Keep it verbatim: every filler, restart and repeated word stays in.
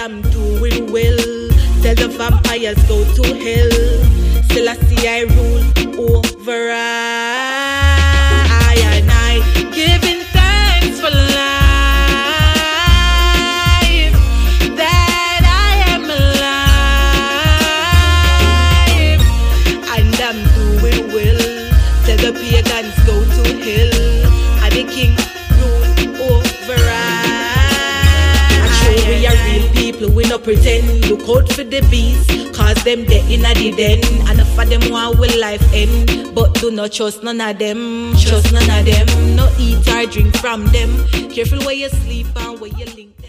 am doing well. Tell the vampires go to hell. Still I see I rule over I and I, giving thanks for life, that I am alive, and I'm doing well. Tell the pagans go to hell, and the king rule over I. I'm sure we are real people, we no pretend. Look out for the beast, cause them they inna the den. And if of them want will life end, but do not trust none of them. Trust none of them. No eat or drink from them. Careful where you sleep and where you link.